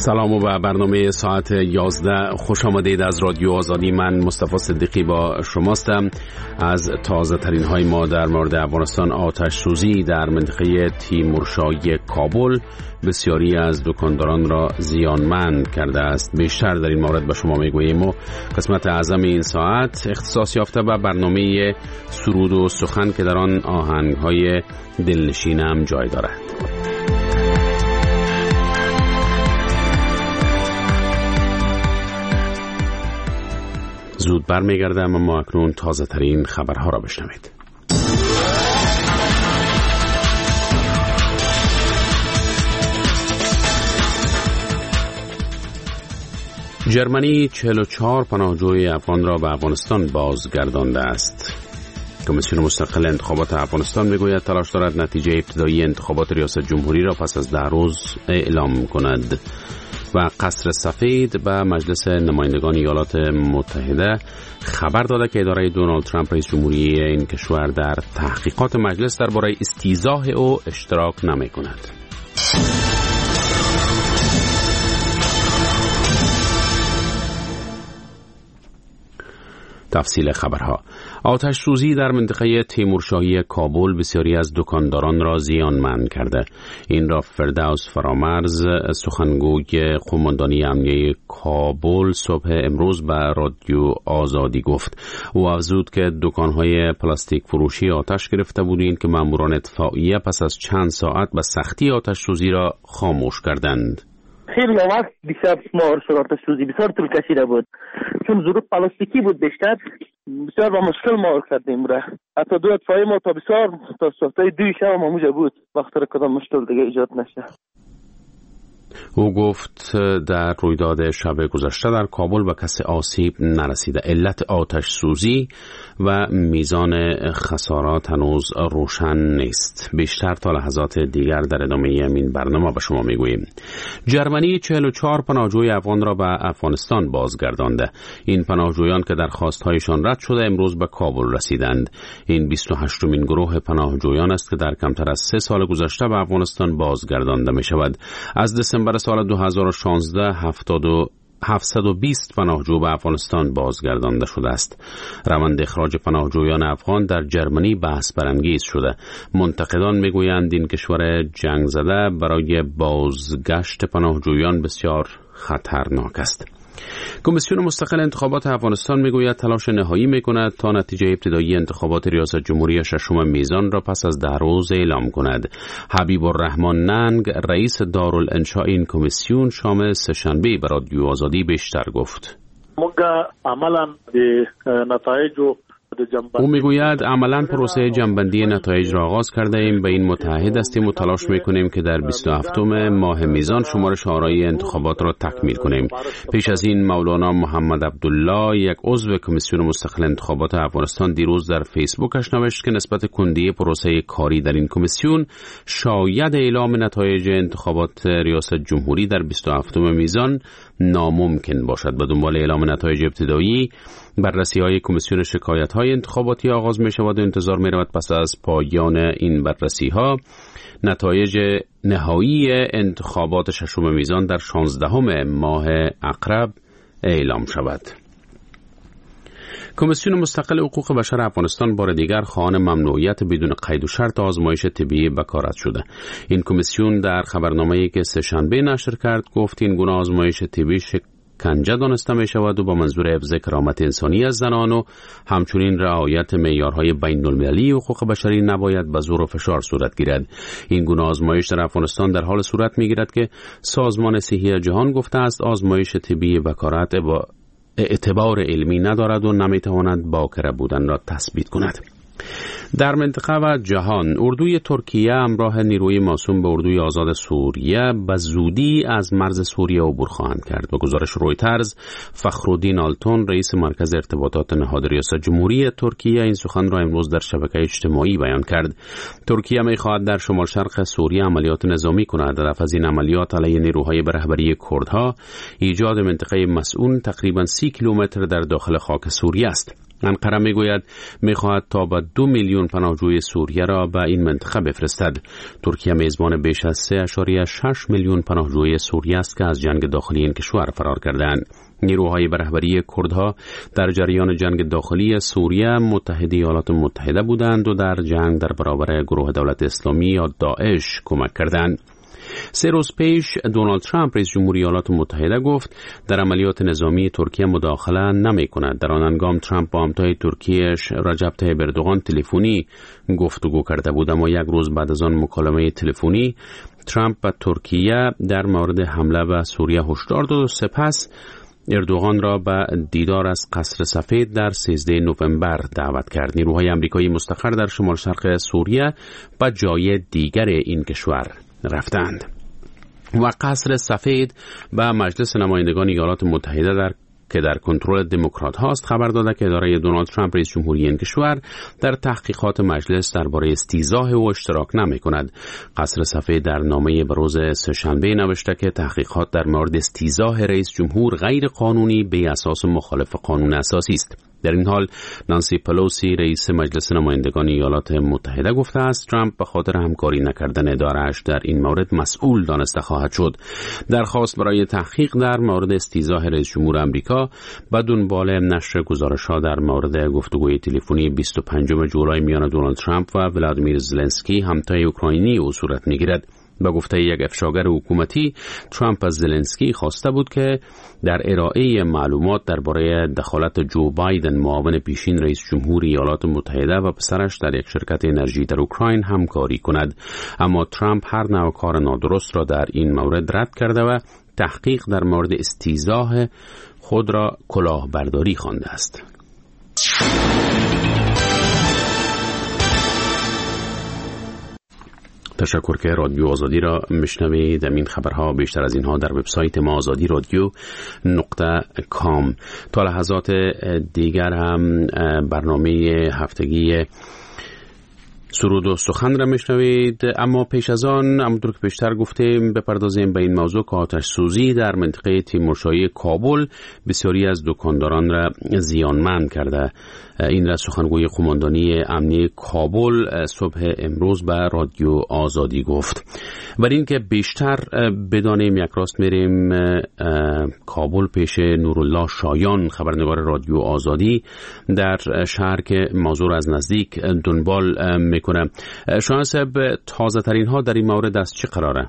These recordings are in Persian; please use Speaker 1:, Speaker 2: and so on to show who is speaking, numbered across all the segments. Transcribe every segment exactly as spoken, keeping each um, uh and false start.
Speaker 1: سلام و به برنامه ساعت یازده خوش آمدید. از رادیو آزادی من مصطفی صدیقی با شماستم. از تازه ترین های ما در مورد افغانستان: آتش سوزی در منطقه تیمورشاهی کابل بسیاری از دکانداران را زیانمند کرده است. بیشتر در این مورد به شما میگوییم و قسمت اعظم این ساعت اختصاص یافته به برنامه سرود و سخن که در آن آهنگ های دلنشین هم جای دارد. زود برمیگردم اما اکنون تازه ترین خبرها را بشنوید. جرمنی چهل و چهار پناهجوی افغان را به افغانستان بازگردانده است. کمیسیون مستقل انتخابات افغانستان میگوید تلاش دارد نتیجه ابتدایی انتخابات ریاست جمهوری را پس از ده روز اعلام کند. و قصر سفید به مجلس نمایندگان ایالات متحده خبر داده که اداره دونالد ترامپ رئیس جمهوری این کشور در تحقیقات مجلس درباره استیضاح او اشتراک نمی کند. تفصیل خبرها: آتش سوزی در منطقه تیمورشاهی کابل بسیاری از دکانداران را زیانمند کرده. این را فردوس فرامرز، سخنگوی قماندانی امنیه کابل، صبح امروز به رادیو آزادی گفت. او افزود که دکانهای پلاستیک فروشی آتش گرفته بودند که ماموران اطفائیه پس از چند ساعت به سختی آتش سوزی را خاموش کردند.
Speaker 2: خیلی وقت دیشب مار شد آتش سوزی، بسیار طول کشیده بود چون ظروف پلاستیکی بود، بیشتر بسیار با مشکل مار کردیم را. حتی دو اطفایی ما تا بسیار تا ساعتای دوی شب ما موجه بود وقت را کدام مشکل دیگه ایجاد نشه.
Speaker 1: او گفت در رویداد شب گذشته در کابل به کسی آسیب نرسیده. علت آتش سوزی و میزان خسارات هنوز روشن نیست. بیشتر تا لحظات دیگر در ادامه این برنامه به شما میگوییم. جرمنی چهل و چهار پناهجوی افغان را به افغانستان بازگردانده. این پناهجویان که درخواست‌هایشان رد شده امروز به کابل رسیدند. این بیست و هشتمین گروه پناهجویان است که در کمتر از سه سال گذشته به افغانستان بازگردانده می شود. از دسامبر سال دو هزار و شانزده هفتصد و بیست پناهجو به افغانستان بازگردانده شده است. روند اخراج پناهجویان افغان در جرمنی بحث برانگیز شده. منتقدان میگویند این کشور جنگ زده برای بازگشت پناهجویان بسیار خطرناک است. کمیسیون مستقل انتخابات افغانستان میگوید تلاش نهایی میکند تا نتیجه ابتدایی انتخابات ریاست جمهوری ششم میزان را پس از ده روز اعلام کند. حبیب الرحمن ننگ، رئیس دارالانشاء این کمیسیون، شام سه‌شنبه به رادیو آزادی بیشتر گفت.
Speaker 3: موږ عملاً د نتایج
Speaker 1: او میگوید عملاً پروسه جمع‌بندی نتایج را آغاز کرده ایم. به این متحد هستیم و تلاش میکنیم که در بیست و هفتم ماه میزان شمارش آرای انتخابات را تکمیل کنیم. پیش از این مولانا محمد عبدالله، یک عضو کمیسیون مستقل انتخابات افغانستان، دیروز در فیسبوکش نوشت که نسبت کندی پروسه کاری در این کمیسیون شاید اعلام نتایج انتخابات ریاست جمهوری در بیست و هفتم میزان ناممکن باشد. به دنبال اعلام نتایج ابتدایی بررسی‌های کمیسیون شکایت‌های انتخاباتی آغاز می‌شود و انتظار می‌رود پس از پایان این بررسی‌ها نتایج نهایی انتخابات ششم میزان در شانزدهم ماه عقرب اعلام شود. کمیسیون مستقل حقوق بشر افغانستان بار دیگر خواهان ممنوعیت بدون قید و شرط آزمایش طبی بکارت شده. این کمیسیون در خبرنامه‌ای که سه‌شنبه نشر کرد گفت این گونه آزمایش طبی کنجه دانسته می شود و با منظور حفظ کرامت انسانی از زنان و همچنین رعایت معیارهای بین المللی حقوق بشری نباید به زور و فشار صورت گیرد. این گونه آزمایش در افغانستان در حال صورت می گیرد که سازمان صحی جهان گفته است آزمایش طبی بکارت با اعتبار علمی ندارد و نمی تواند باکره بودن را تثبیت کند. در منطقه و جهان، اردوی ترکیه همراه نیروی موسوم به اردوی آزاد سوریه به زودی از مرز سوریه عبور خواهند کرد. به گزارش رویترز، فخرالدین آلتون، رئیس مرکز ارتباطات نهاد ریاست جمهوری ترکیه، این سخن را امروز در شبکه اجتماعی بیان کرد. ترکیه می‌خواهد در شمال شرق سوریه عملیات نظامی کند. هدف از این عملیات علیه نیروهای به رهبری کردها ایجاد منطقه مسئول تقریباً سی کیلومتر در داخل خاک سوریه است. انقره میگوید میخواهد تا به دو میلیون میلیون پناهجوی سوریه را به این منطقه بفرستد. ترکیه میزبان بیش از سه ممیز شش میلیون پناهجوی سوریه است که از جنگ داخلی این کشور فرار کردند. نیروهای به رهبری کردها در جریان جنگ داخلی سوریه متحد ایالات متحده بودند و در جنگ در برابر گروه دولت اسلامی یا داعش کمک کردند. سه روز پیش دونالد ترامپ رئیس جمهوری ایالات متحده گفت در عملیات نظامی ترکیه مداخله نمی کند. در آن هنگام ترامپ با همتای ترکیه‌اش رجب طیب اردوغان تلفنی گفتگو کرده بود، اما یک روز بعد از آن مکالمه تلفنی ترامپ به ترکیه در مورد حمله به سوریه هشدار داد و سپس اردوغان را به دیدار از قصر سفید در سیزدهم نوامبر دعوت کرد. نیروهای آمریکایی مستقر در شمال شرق سوریه به جای دیگر این کشور رفتند و قصر سفید به مجلس نمایندگان ایالات متحده در که در کنترل دموکرات هاست خبر داده که اداره دونالد ترامپ رئیس جمهوری این کشور در تحقیقات مجلس درباره استیضاح او اشتراک نمی کند. قصر سفید در نامه به روز سه‌شنبه نوشته که تحقیقات در مورد استیضاح رئیس جمهور غیر قانونی به اساس مخالف قانون اساسی است. در این حال نانسی پلوسی رئیس مجلس نمایندگان ایالات متحده گفته است ترامپ به خاطر همکاری نکردن اداره‌اش در این مورد مسئول دانسته خواهد شد. درخواست برای تحقیق در مورد استیضاح رئیس جمهور آمریکا به دنبال نشر گزارش‌ها در مورد گفتگوی تلفنی بیست و پنجم جولای میان دونالد ترامپ و ولادیمیر زلنسکی همتای اوکراینی او صورت می‌گیرد. به گفته یک افشاگر حکومتی ترامپ از زلنسکی خواسته بود که در ارائه معلومات درباره دخالت جو بایدن معاون پیشین رئیس جمهور ایالات متحده و پسرش در یک شرکت انرژی در اوکراین همکاری کند، اما ترامپ هر نوع کار نادرست را در این مورد رد کرده و تحقیق در مورد استیضاح خود را کلاهبرداری خوانده است. تشکر که رادیو آزادی را میشنوید. این خبرها بیشتر از اینها در وبسایت ما آزادی رادیو نقطه کام. تا لحظات دیگر هم برنامه هفتگی سرود و سخن را میشنوید، اما پیش از آن همونطور که پیشتر گفتیم بپردازیم به این موضوع که آتش سوزی در منطقه تیمورشاهی کابل بسیاری از دکانداران را زیانمند کرده. این را سخنگوی قماندانی امنیه کابل صبح امروز به رادیو آزادی گفت. برای اینکه بیشتر بدانیم یک راست میریم کابل پیش نورالله شایان خبرنگار رادیو آزادی در شهر که موضوع از نزدیک دنبال میکنه. شایان صاحب، تازه ترین ها در این مورد از چه قراره؟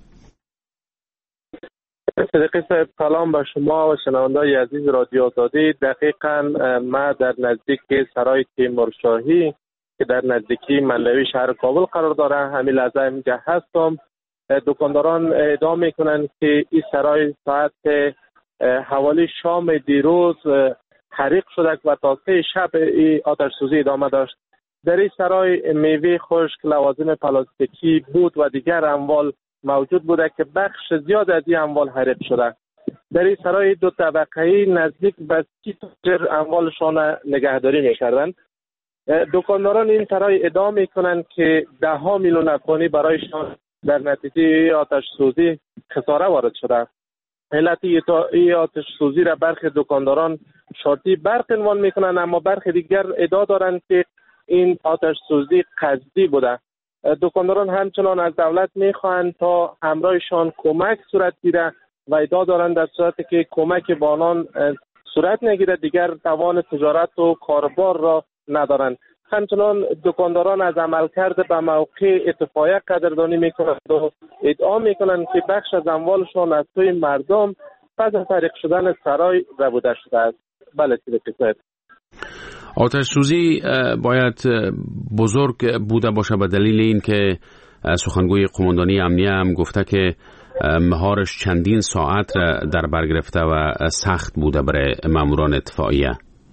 Speaker 4: صدیقی صاحب سلام به شما و شنونده‌های عزیز رادیو آزادی. دقیقاً ما در نزدیک سرای تیمورشاهی که در نزدیکی منلوی شهر کابل قرار داره همین لحظه اینجا هستم. دکانداران ادعا میکنن که این سرای ساعت حوالی شام دیروز حریق شده و تا سه شب این آتش سوزی ادامه داشت. در این سرای میوه خشک، لوازم پلاستیکی بود و دیگر اموال موجود بوده که بخش زیاد از این اموال حریق شده. در این سرای دو طبقه‌ای نزدیک به سی تاجر اموالشان نگهداری میکردند. دکانداران این سرای ادعا میکنند که ده ها میلیون افغانی برایشان در نتیجه آتش سوزی خساره وارد شده. علت این آتش سوزی را برخی دکانداران شرطی برق عنوان میکنند، اما برخی دیگر ادعا دارند که این آتش سوزی قصدی بوده. دکانداران همچنان از دولت میخواهند تا همراهشان کمک صورت گیره و ادعا دارند در صورتی که کمک به آنان صورت نگیره دیگر توان تجارت و کاربار را ندارند. همچنان دکانداران از عملکرد به موقع اتفاقیه قدردانی میکنند و ادعا میکنند که بخش از اموالشان از سوی مردم پس از حریق شدن سرای ربوده شده است. بله صدیقی.
Speaker 1: آتش سوزی باید بزرگ بوده باشه به دلیل این که سخنگوی قماندانی امنیه هم گفته که مهارش چندین ساعت در بر گرفته و سخت بوده برای ماموران اطفائیه.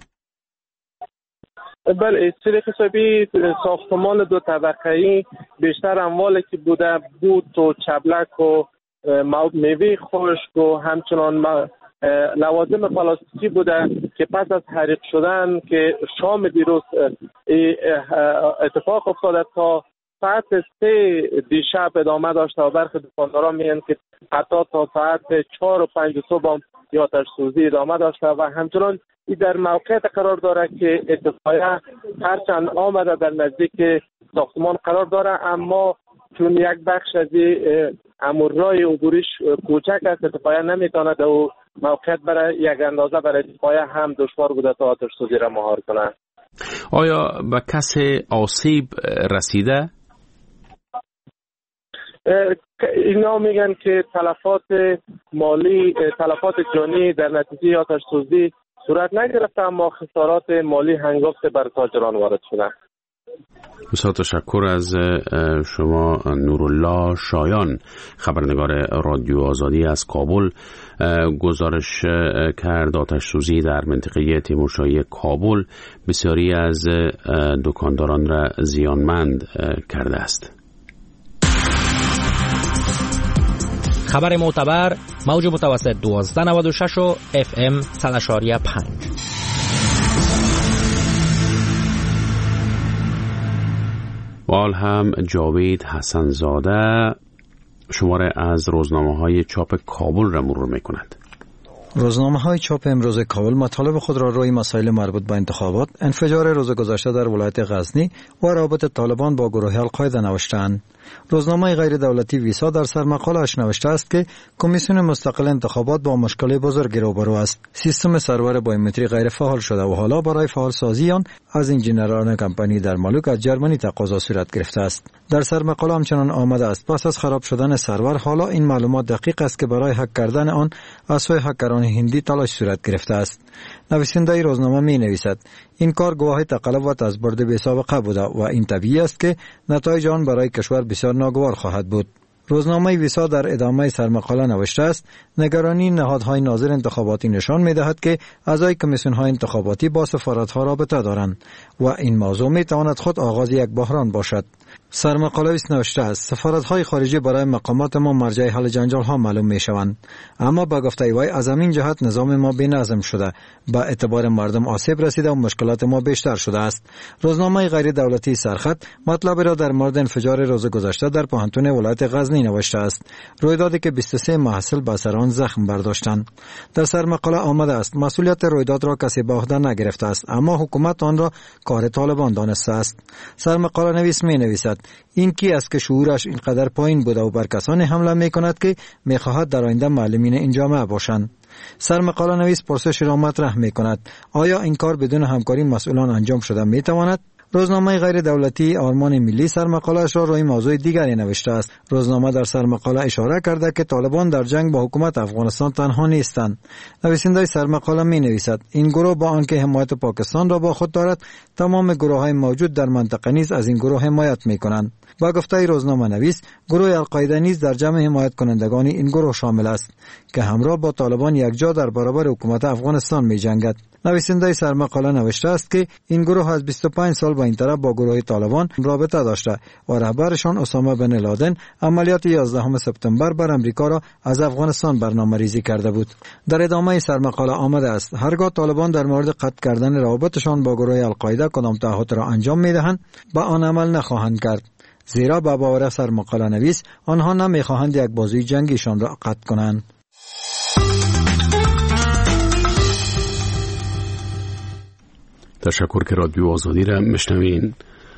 Speaker 4: بله صدیقی صاحبی، ساختمان دو طبقه‌ای بیشتر اموالی که بوده بود و چبلک و میوه خشک و همچنان لوازم پلاستیکی بوده که پس از حریق شدن که شام دیروز اتفاق افتاده تا ساعت سه دیشب ادامه داشته و برخی دکانداران میگن که حتی تا ساعت چهار و پنج صبح هم آتش سوزی ادامه داشته و همچنان این در موقعیت قرار داره که اتفاقا هرچند آمده در نزدیک ساختمان قرار داره، اما چون یک بخش از امورای عبوریش کوچک است، اتفاقا نمیتواند و موقعیت برای یک اندازه برای اتفاقا هم دشوار بوده تا آتش سوزی را مهار کنه.
Speaker 1: آیا به کسی آسیب رسیده؟
Speaker 4: اینا میگن که تلفات مالی، تلفات جانی در نتیجه آتش سوزی صورت نگرفته، اما خسارات مالی هنگفت بر تاجران وارد شده.
Speaker 1: بسیار تشکر از شما نورالله شایان، خبرنگار رادیو آزادی از کابل. گزارش کرد آتش سوزی در منطقه تیمورشاهی کابل بسیاری از دکانداران را زیانمند کرده است.
Speaker 5: خبر معتبر، موج متوسط دوازده نود و شش و اف ام صد و پنج.
Speaker 1: وال هم جاوید حسنزاده شماره از روزنامه‌های چاپ کابل را مرور می‌کند.
Speaker 6: روزنامه‌های چاپ امروز کابل مطالب خود را روی مسائل مربوط به انتخابات، انفجار روز گذشته در ولایت غزنی و رابطه طالبان با گروه القاعده نوشته‌اند. روزنامه غیر دولتی ویسا در سرمقاله‌اش نوشته است که کمیسیون مستقل انتخابات با مشکل بزرگی روبرو است. سیستم سرور بایومتری غیر فعال شده و حالا برای فعال سازی آن از انجینران کمپانی در مالوک از جرمنی تقاضا صورت گرفته است. در سرمقاله همچنان آمده است پس از خراب شدن سرور حالا این معلومات دقیق است که برای هک کردن آن از سوی هکران هندی تلاش صورت گرفته است. نویسنده روزنامه می نویسد این کار گواهی تقلب و تزبرد بی سابقه بوده و این طبیعی است که نتایج آن برای کشور بسیار ناگوار خواهد بود. روزنامه ویسا در ادامه سرمقاله نوشته است نگرانی نهادهای ناظر انتخاباتی نشان می دهد که اعضای کمیسیون های انتخاباتی با سفارت ها رابطه دارند و این موضوع می تواند خود آغاز یک بحران باشد. سرمقاله نوشته است سفارت های خارجی برای مقامات ما مرجع حل جنجال ها معلوم می شوند، اما با گفته وی از همین جهت نظام ما بی‌نظم شده، با اعتبار مردم آسیب رسیده و مشکلات ما بیشتر شده است. روزنامه غیر دولتی سرخط مطلب را در مورد انفجار روز گذشته در پوهنتون ولایت غزنی نوشته است، رویدادی که بیست و سه محصل به سر آن زخم برداشتند. در سرمقاله آمده است مسئولیت رویداد را کسی به عهده نگرفته است، اما حکومت آن را کار طالبان دانسته است. سرمقاله نویس می نویسد این کی است که شعورش اینقدر پایین بوده و بر کسانی حمله می کند که می خواهد در آینده معلمین این جامعه باشند. سرمقاله نویس پرسش را مطرح می کند آیا این کار بدون همکاری مسئولان انجام شده می تواند؟ روزنامه غیر دولتی آرمان ملی سرمقاله‌اش را روی موضوع دیگری نوشته است. روزنامه در سرمقاله اشاره کرده که طالبان در جنگ با حکومت افغانستان تنها نیستند. نویسنده سرمقاله می نویسد این گروه با آنکه حمایت پاکستان را با خود دارد، تمام گروه‌های موجود در منطقه نیز از این گروه حمایت می‌کنند. با گفته روزنامه نویس گروه القاعده نیز در جمع حمایت کنندگان این گروه شامل است که همراه با طالبان یکجا در برابر حکومت افغانستان می‌جنگد. نویسنده سرمقاله نوشته است که این گروه از بیست و پنج سال با این طرف با گروه طالبان رابطه داشته و رهبرشان اسامه بن لادن عملیات یازدهم سپتامبر بر امریکا را از افغانستان برنامه‌ریزی کرده بود. در ادامه سرمقاله آمده است هرگاه طالبان در مورد قطع کردن روابطشان با گروه القاعده کدام تعهد را انجام می‌دهند با آن عمل نخواهند کرد، زیرا با باور سرمقاله نویس آنها نمی‌خواهند یک بازوی جنگیشان را قطع کنند.
Speaker 1: تشکر که رادیو آزادی را میشنوین.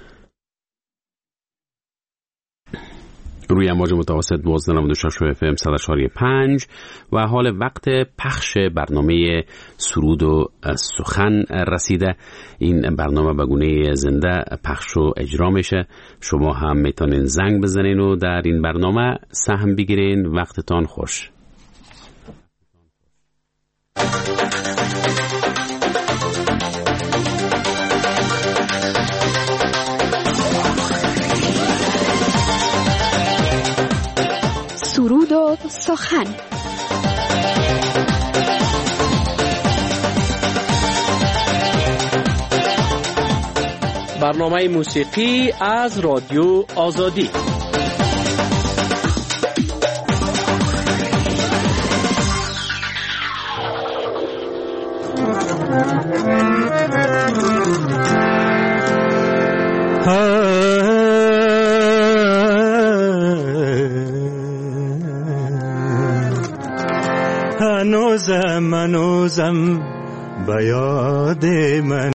Speaker 1: روی امواج متوسط دوازده نود و شش و اف ام صد و پنج و حال وقت پخش برنامه سرود و سخن رسیده. این برنامه به گونه زنده پخش و اجرا میشه. شما هم میتونین زنگ بزنین و در این برنامه سهم بگیرین. وقتتان خوش.
Speaker 7: سرود و سخن.
Speaker 8: برنامه موسیقی از رادیو آزادی.
Speaker 9: هنوزم هنوزم به یاد من